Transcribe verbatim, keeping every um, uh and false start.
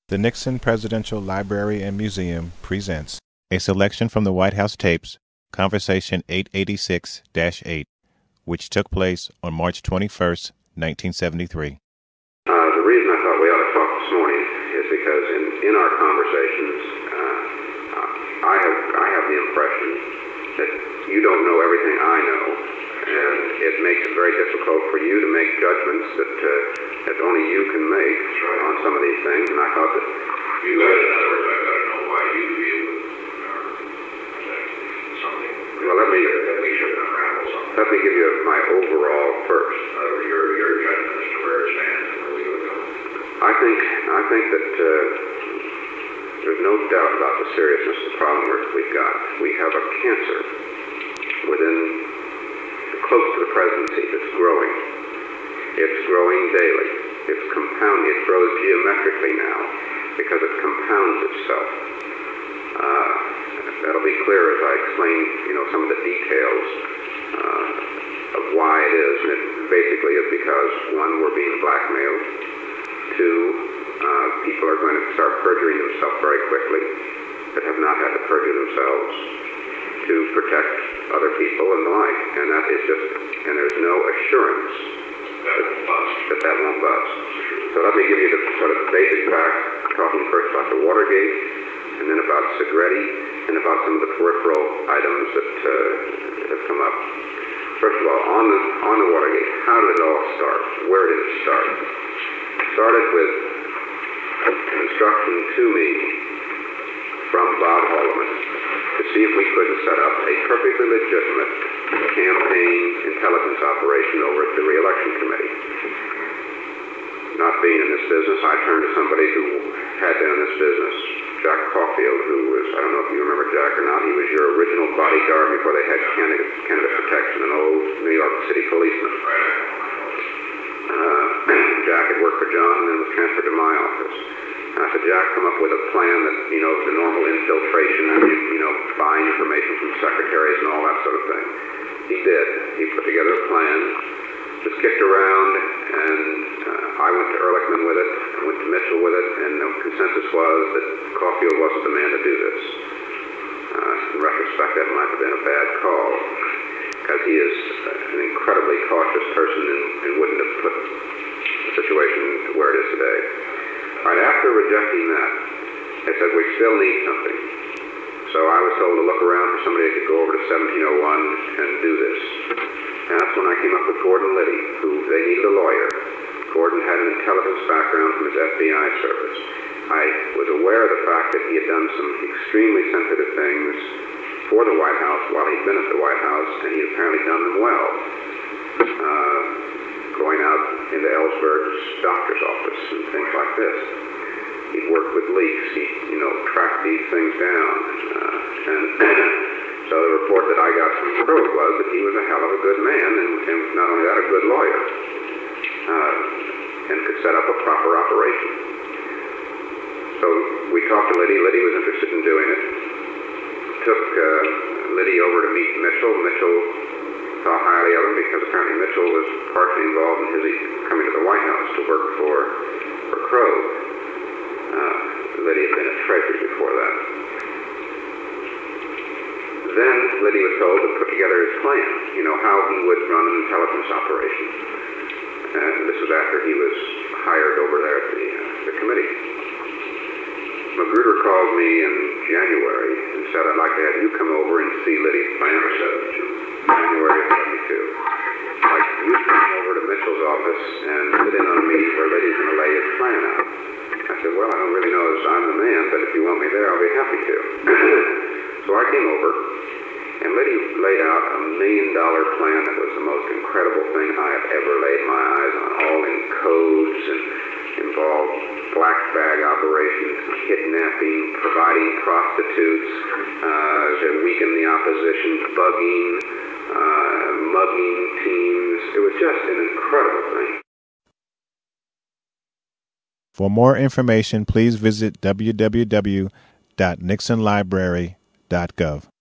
The Nixon Presidential Library and Museum presents a selection from the White House tapes, Conversation eight eighty-six dash eight, which took place on March twenty-first, nineteen seventy-three. Uh, the reason I thought we ought to talk this morning is because in, in our conversations, uh, I have I have the impression that you don't know everything I know, and it makes it very difficult for you to make judgments that uh, that only you can make right. on some of these things. And I thought that you guys, in other words, I got to know why you feel uh, something. Well, let me that we should unravel something. Let me give you my overall first. Uh, your your judgment as to where it stands and where we would go. I think I think that uh, there's no doubt about the seriousness of the problem we've got. We have a cancer within close to the presidency that's growing. It's growing daily. It's compound. It grows geometrically now because it compounds itself. Uh, that'll be clear as I explain, you know, some of the details uh, of why it is. And it basically is because, one, we're being blackmailed. Two, uh, people are going to start perjuring themselves very quickly that have not had to perjure themselves to protect other people and the like. And that is just, and there's no assurance that won't bust. That that won't bust. So let me give you the sort of basic facts, talking first about the Watergate, and then about Segretti, and about some of the peripheral items that uh, have come up. First of all, on the on the Watergate, how did it all start? Where did it start? It started with an instruction to me from Bob Haldeman to see if we couldn't set up a perfectly legitimate campaign intelligence operation over at the re-election committee. Not being in this business, I turned to somebody who had been in this business, Jack Caulfield, who was, I don't know if you remember Jack or not, he was your original bodyguard before they had candidate, candidate protection, an old New York City policeman. Uh, Jack had worked for John and then was transferred to my office. And I said, Jack, come up with a plan that, you know, the normal infiltration and, you, you know, buying information from secretaries and all that sort of thing. He did. He put together a plan, was kicked around, and uh, I went to Ehrlichman with it, I went to Mitchell with it, and the consensus was that Caulfield wasn't the man to do this. Uh, in retrospect, that might have been a bad call, because he is an incredibly cautious person and, and wouldn't have put the situation where it is today. All right, after rejecting that, they said, we still need something. So I was told to look around for somebody that could go over to seventeen oh one and do this. And that's when I came up with Gordon Liddy, who they needed a lawyer. Gordon had an intelligence background from his F B I service. I was aware of the fact that he had done some extremely sensitive things for the White House while he'd been at the White House, and he had apparently done them well. Uh, going out into Ellsberg's doctor's office and things like this. He'd worked with leaks. He, you know, tracked these things down. Uh, and so the report that I got from Crow was that he was a hell of a good man, and, and not only that, a good lawyer, uh, and could set up a proper operation. So we talked to Liddy. Liddy was interested in doing it. Took uh, Liddy over to meet Mitchell. Mitchell thought highly of him because apparently Mitchell was partially involved in his coming to the White House to work for, for Crow. Uh, Liddy had been at Treasury before that. Then Liddy was told to put together his plan, you know, how he would run an intelligence operation. And this was after he was hired over there at the, uh, the committee. Magruder called me in January and said, I'd like to have you come over and see Liddy's plan for seventy-two. January of seventy-two. Like, you come over to Mitchell's office and sit in on a meeting where Liddy's going to lay his plan out. I said, well, I don't really know if I'm the man, but if you want me there, I'll be happy to. So I came over, and Liddy laid out a million-dollar plan that was the most incredible thing I have ever laid my eyes on, all in codes and involved black bag operations, kidnapping, providing prostitutes uh, to weaken the opposition, bugging, uh, mugging teams. It was just an incredible thing. For more information, please visit w w w dot nixon library dot gov.